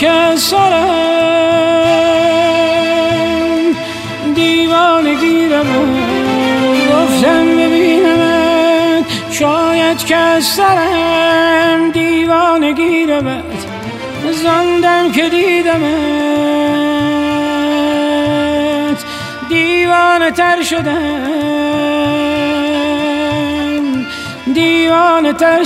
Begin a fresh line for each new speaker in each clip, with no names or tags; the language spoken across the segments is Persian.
که سرم دیوانگی رو گفتم ببینمت، شاید که سرم دیوانگی رو زندم که دیدمت دیوانه تر شدم، دیوانه تر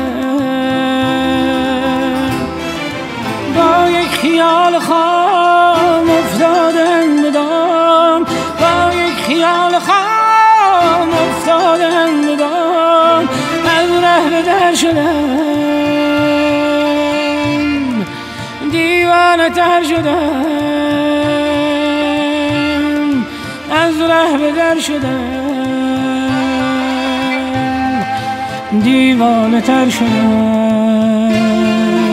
شدم. با یک خیال خام افتادم به دام، با یک خیال خام افتادم به دام، از ره به در شدم، دیوانه تر شدم، از ره به در شدم، دیوانه تر شدم.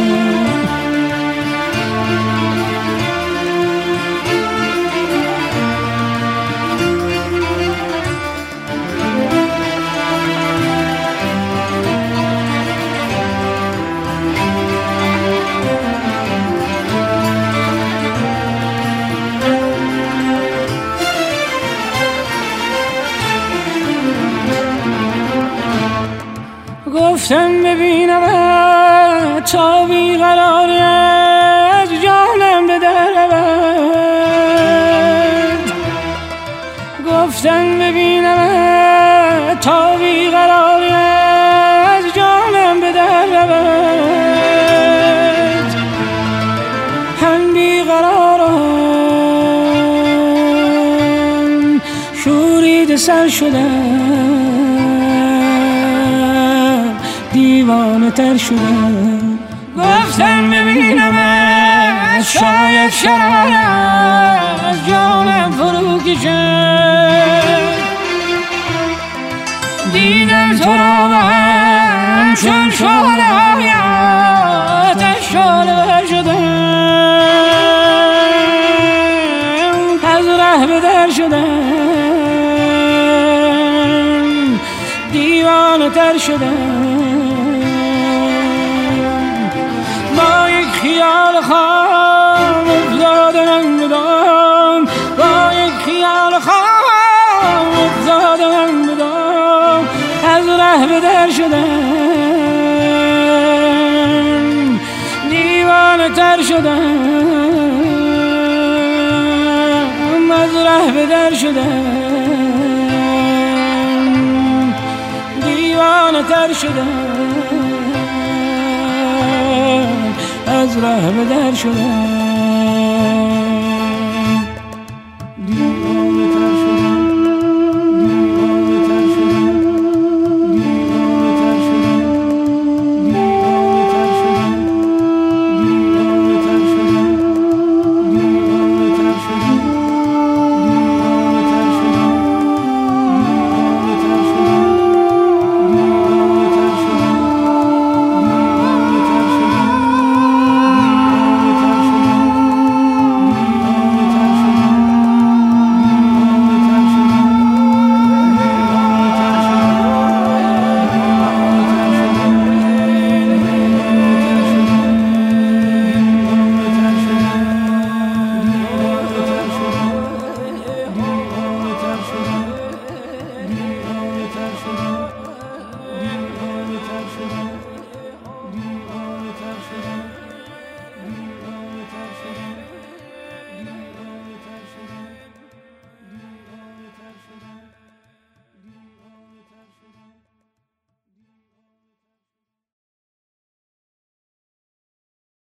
گفتم ببینم تا بیقراری از جانم به در رود، گفتم ببینم تا بیقراری از جانم به در رود. هم بیقرارم شورید سر شدم، دیوانه تر شدم. گفتم ببینم شاید شرار از جانم فرو کشد، دیدم تو را و هم چون شعله های آتش شعله شدم، از ره به در شدم، دیوانه تر شدم. با یک خیال خام افتادم به دام، با یک خیال خام افتادم به دام، از ره به در شدم، دیوانه تر شدم، از ره به در شدم، دیوانه تر شدم، از ره به در شدم.